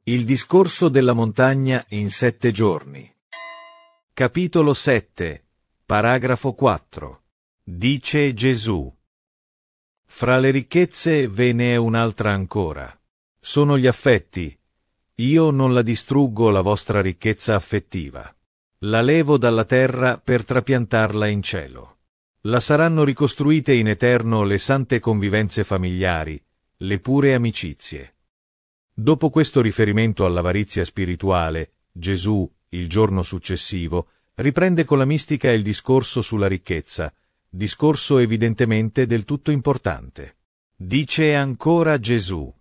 Il discorso della montagna in 7 giorni. Capitolo 7, paragrafo 4. Dice Gesù: fra le ricchezze ve ne è un'altra ancora. Sono gli affetti. Io non la distruggo la vostra ricchezza affettiva. La levo dalla terra per trapiantarla in cielo. La saranno ricostruite in eterno le sante convivenze familiari, le pure amicizie. Dopo questo riferimento all'avarizia spirituale, Gesù, il giorno successivo, riprende con la mistica il discorso sulla ricchezza, discorso evidentemente del tutto importante. Dice ancora Gesù: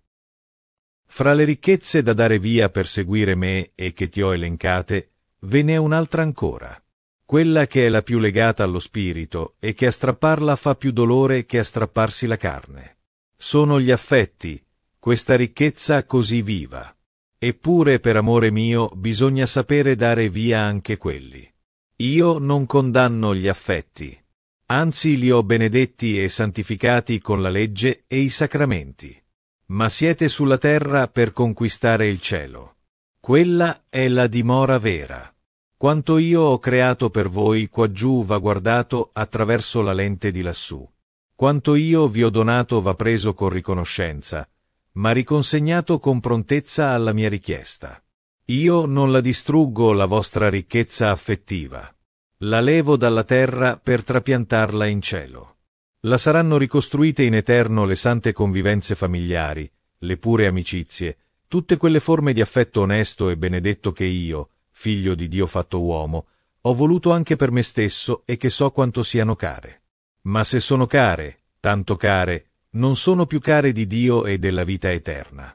fra le ricchezze da dare via per seguire me e che ti ho elencate, ve n'è un'altra ancora, quella che è la più legata allo spirito e che a strapparla fa più dolore che a strapparsi la carne. Sono gli affetti, questa ricchezza così viva. Eppure per amore mio bisogna sapere dare via anche quelli. Io non condanno gli affetti, anzi li ho benedetti e santificati con la legge e i sacramenti. Ma siete sulla terra per conquistare il cielo. Quella è la dimora vera. Quanto io ho creato per voi quaggiù va guardato attraverso la lente di lassù. Quanto io vi ho donato va preso con riconoscenza, ma riconsegnato con prontezza alla mia richiesta. Io non la distruggo la vostra ricchezza affettiva. La levo dalla terra per trapiantarla in cielo. La saranno ricostruite in eterno le sante convivenze familiari, le pure amicizie, tutte quelle forme di affetto onesto e benedetto che io, figlio di Dio fatto uomo, ho voluto anche per me stesso e che so quanto siano care. Ma se sono care, tanto care, non sono più care di Dio e della vita eterna.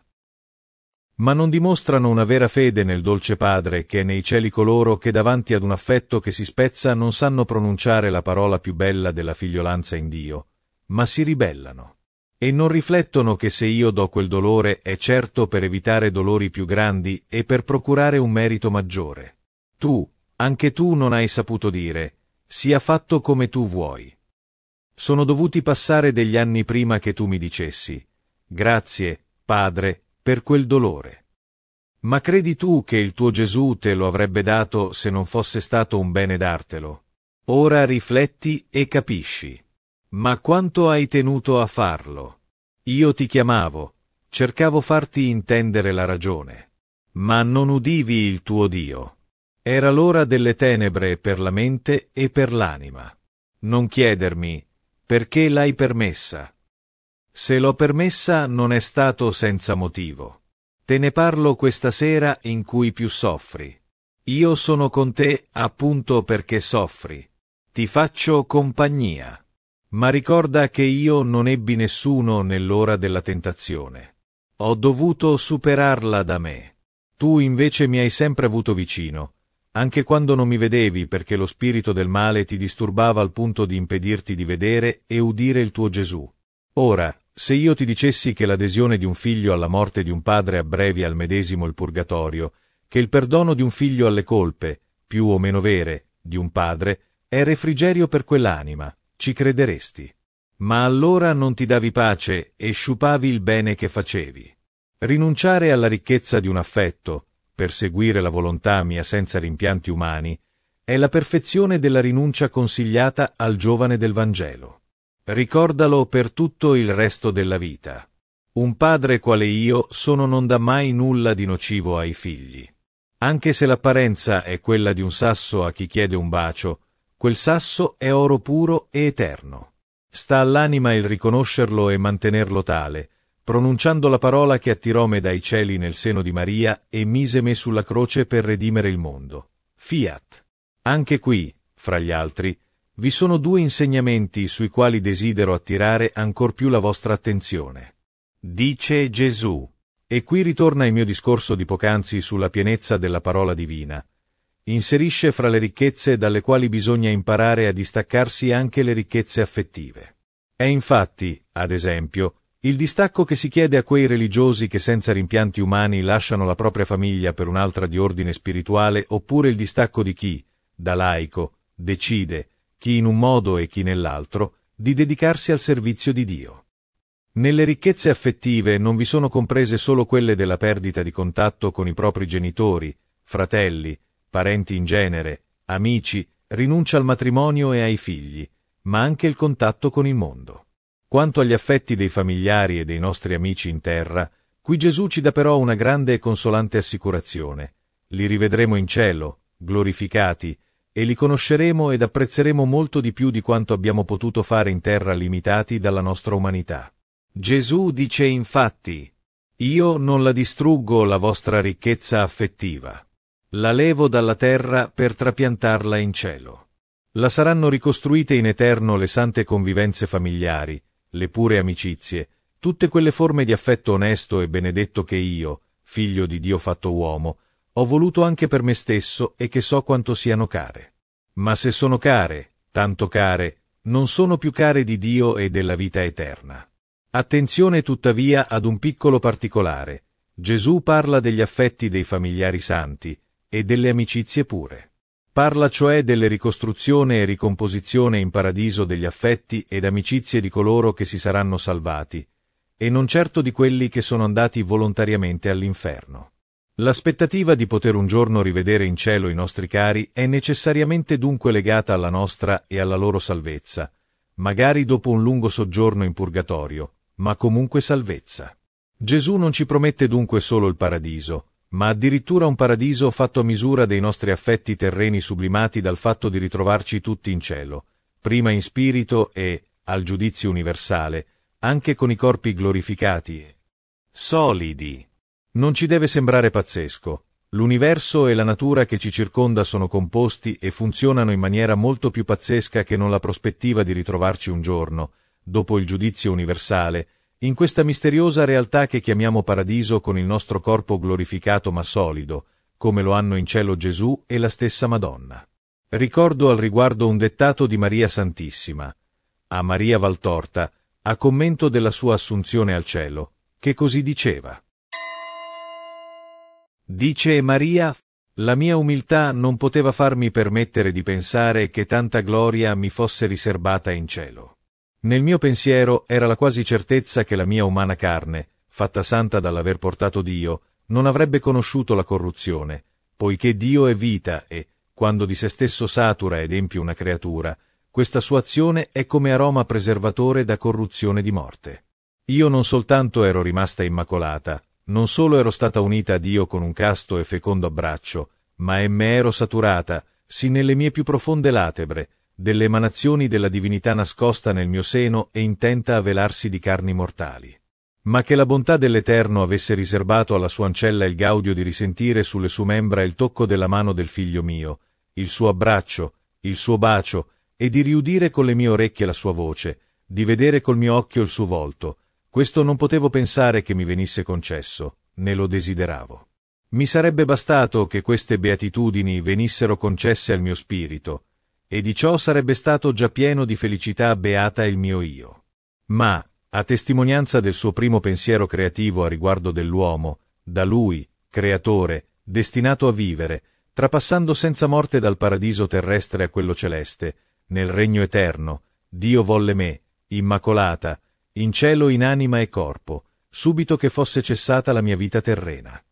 Ma non dimostrano una vera fede nel dolce Padre che è nei cieli coloro che davanti ad un affetto che si spezza non sanno pronunciare la parola più bella della figliolanza in Dio, ma si ribellano. E non riflettono che se io do quel dolore è certo per evitare dolori più grandi e per procurare un merito maggiore. Tu, anche tu non hai saputo dire, sia fatto come tu vuoi. Sono dovuti passare degli anni prima che tu mi dicessi: grazie, Padre, per quel dolore. Ma credi tu che il tuo Gesù te lo avrebbe dato se non fosse stato un bene dartelo? Ora rifletti e capisci. Ma quanto hai tenuto a farlo? Io ti chiamavo, cercavo farti intendere la ragione. Ma non udivi il tuo Dio. Era l'ora delle tenebre per la mente e per l'anima. Non chiedermi, perché l'hai permessa? Se l'ho permessa non è stato senza motivo. Te ne parlo questa sera in cui più soffri. Io sono con te appunto perché soffri. Ti faccio compagnia. Ma ricorda che io non ebbi nessuno nell'ora della tentazione. Ho dovuto superarla da me. Tu invece mi hai sempre avuto vicino, anche quando non mi vedevi perché lo spirito del male ti disturbava al punto di impedirti di vedere e udire il tuo Gesù. Ora, se io ti dicessi che l'adesione di un figlio alla morte di un padre abbrevi al medesimo il purgatorio, che il perdono di un figlio alle colpe, più o meno vere, di un padre, è refrigerio per quell'anima, ci crederesti. Ma allora non ti davi pace e sciupavi il bene che facevi. Rinunciare alla ricchezza di un affetto, per seguire la volontà mia senza rimpianti umani, è la perfezione della rinuncia consigliata al giovane del Vangelo. Ricordalo per tutto il resto della vita. Un padre quale io non dà mai nulla di nocivo ai figli. Anche se l'apparenza è quella di un sasso a chi chiede un bacio, quel sasso è oro puro e eterno. Sta all'anima il riconoscerlo e mantenerlo tale, pronunciando la parola che attirò me dai cieli nel seno di Maria e mise me sulla croce per redimere il mondo. Fiat. Anche qui, fra gli altri, vi sono 2 insegnamenti sui quali desidero attirare ancor più la vostra attenzione. Dice Gesù, e qui ritorna il mio discorso di poc'anzi sulla pienezza della parola divina. Inserisce fra le ricchezze dalle quali bisogna imparare a distaccarsi anche le ricchezze affettive. È infatti, ad esempio, il distacco che si chiede a quei religiosi che senza rimpianti umani lasciano la propria famiglia per un'altra di ordine spirituale, oppure il distacco di chi, da laico, decide, chi in un modo e chi nell'altro, di dedicarsi al servizio di Dio. Nelle ricchezze affettive non vi sono comprese solo quelle della perdita di contatto con i propri genitori, fratelli, parenti in genere, amici, rinuncia al matrimonio e ai figli, ma anche il contatto con il mondo. Quanto agli affetti dei familiari e dei nostri amici in terra, qui Gesù ci dà però una grande e consolante assicurazione. Li rivedremo in cielo, glorificati, e li conosceremo ed apprezzeremo molto di più di quanto abbiamo potuto fare in terra limitati dalla nostra umanità. Gesù dice infatti: «Io non la distruggo la vostra ricchezza affettiva. La levo dalla terra per trapiantarla in cielo. La saranno ricostruite in eterno le sante convivenze familiari, le pure amicizie, tutte quelle forme di affetto onesto e benedetto che io, figlio di Dio fatto uomo, ho voluto anche per me stesso e che so quanto siano care. Ma se sono care, tanto care, non sono più care di Dio e della vita eterna». Attenzione tuttavia ad un piccolo particolare. Gesù parla degli affetti dei familiari santi e delle amicizie pure. Parla cioè delle ricostruzione e ricomposizione in paradiso degli affetti ed amicizie di coloro che si saranno salvati, e non certo di quelli che sono andati volontariamente all'inferno. L'aspettativa di poter un giorno rivedere in cielo i nostri cari è necessariamente dunque legata alla nostra e alla loro salvezza, magari dopo un lungo soggiorno in purgatorio, ma comunque salvezza. Gesù non ci promette dunque solo il paradiso, ma addirittura un paradiso fatto a misura dei nostri affetti terreni sublimati dal fatto di ritrovarci tutti in cielo, prima in spirito e, al giudizio universale, anche con i corpi glorificati e solidi. Non ci deve sembrare pazzesco. L'universo e la natura che ci circonda sono composti e funzionano in maniera molto più pazzesca che non la prospettiva di ritrovarci un giorno, dopo il giudizio universale, in questa misteriosa realtà che chiamiamo paradiso con il nostro corpo glorificato ma solido, come lo hanno in cielo Gesù e la stessa Madonna. Ricordo al riguardo un dettato di Maria Santissima, a Maria Valtorta, a commento della sua assunzione al cielo, che così diceva. Dice Maria: «La mia umiltà non poteva farmi permettere di pensare che tanta gloria mi fosse riservata in cielo. Nel mio pensiero era la quasi certezza che la mia umana carne, fatta santa dall'aver portato Dio, non avrebbe conosciuto la corruzione, poiché Dio è vita e, quando di se stesso satura ed empie una creatura, questa sua azione è come aroma preservatore da corruzione di morte. Io non soltanto ero rimasta immacolata, non solo ero stata unita a Dio con un casto e fecondo abbraccio, ma me ero saturata, sì nelle mie più profonde latebre, delle emanazioni della divinità nascosta nel mio seno e intenta a velarsi di carni mortali. Ma che la bontà dell'Eterno avesse riservato alla sua ancella il gaudio di risentire sulle sue membra il tocco della mano del figlio mio, il suo abbraccio, il suo bacio, e di riudire con le mie orecchie la sua voce, di vedere col mio occhio il suo volto, questo non potevo pensare che mi venisse concesso, né lo desideravo. Mi sarebbe bastato che queste beatitudini venissero concesse al mio spirito, e di ciò sarebbe stato già pieno di felicità beata il mio io. Ma, a testimonianza del suo primo pensiero creativo a riguardo dell'uomo, da lui, creatore, destinato a vivere, trapassando senza morte dal paradiso terrestre a quello celeste, nel regno eterno, Dio volle me, immacolata, in cielo in anima e corpo, subito che fosse cessata la mia vita terrena.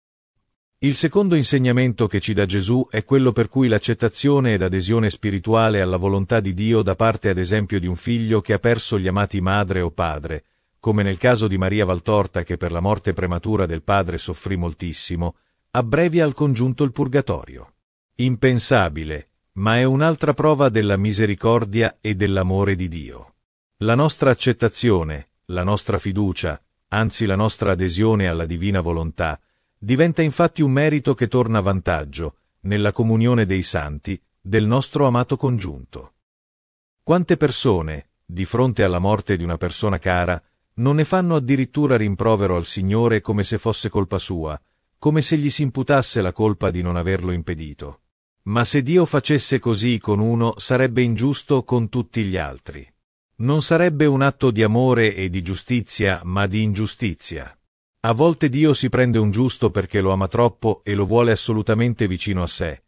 Il secondo insegnamento che ci dà Gesù è quello per cui l'accettazione ed adesione spirituale alla volontà di Dio da parte ad esempio di un figlio che ha perso gli amati madre o padre, come nel caso di Maria Valtorta che per la morte prematura del padre soffrì moltissimo, abbrevia al congiunto il purgatorio. Impensabile, ma è un'altra prova della misericordia e dell'amore di Dio. La nostra accettazione, la nostra fiducia, anzi la nostra adesione alla divina volontà, diventa infatti un merito che torna a vantaggio, nella comunione dei santi, del nostro amato congiunto. Quante persone, di fronte alla morte di una persona cara, non ne fanno addirittura rimprovero al Signore come se fosse colpa sua, come se gli si imputasse la colpa di non averlo impedito. Ma se Dio facesse così con uno, sarebbe ingiusto con tutti gli altri. Non sarebbe un atto di amore e di giustizia, ma di ingiustizia. A volte Dio si prende un giusto perché lo ama troppo e lo vuole assolutamente vicino a sé.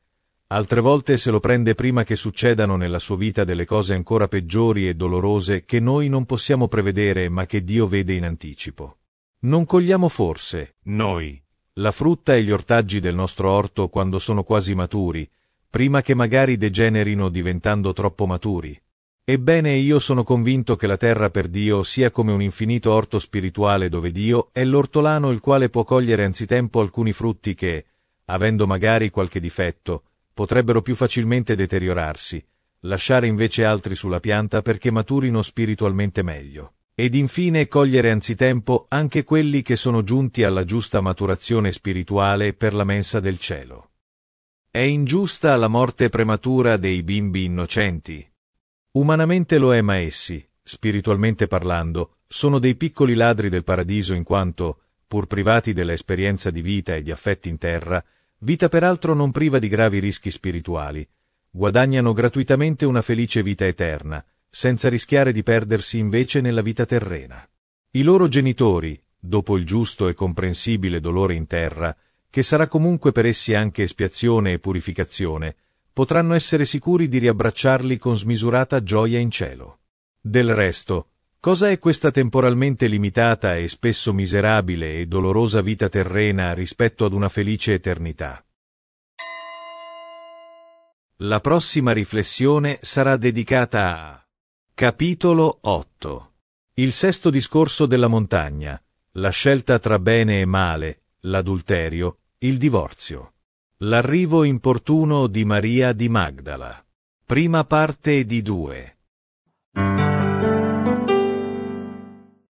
Altre volte se lo prende prima che succedano nella sua vita delle cose ancora peggiori e dolorose che noi non possiamo prevedere ma che Dio vede in anticipo. Non cogliamo forse, noi, la frutta e gli ortaggi del nostro orto quando sono quasi maturi, prima che magari degenerino diventando troppo maturi. Ebbene, io sono convinto che la terra per Dio sia come un infinito orto spirituale dove Dio è l'ortolano il quale può cogliere anzitempo alcuni frutti che, avendo magari qualche difetto, potrebbero più facilmente deteriorarsi, lasciare invece altri sulla pianta perché maturino spiritualmente meglio, ed infine cogliere anzitempo anche quelli che sono giunti alla giusta maturazione spirituale per la mensa del cielo. È ingiusta la morte prematura dei bimbi innocenti? Umanamente lo è, ma essi, spiritualmente parlando, sono dei piccoli ladri del paradiso in quanto, pur privati dell'esperienza di vita e di affetti in terra, vita peraltro non priva di gravi rischi spirituali, guadagnano gratuitamente una felice vita eterna, senza rischiare di perdersi invece nella vita terrena. I loro genitori, dopo il giusto e comprensibile dolore in terra, che sarà comunque per essi anche espiazione e purificazione, potranno essere sicuri di riabbracciarli con smisurata gioia in cielo. Del resto, cosa è questa temporalmente limitata e spesso miserabile e dolorosa vita terrena rispetto ad una felice eternità? La prossima riflessione sarà dedicata a Capitolo 8. Il sesto discorso della montagna, la scelta tra bene e male, l'adulterio, il divorzio. L'arrivo importuno di Maria di Magdala. Prima parte di 2.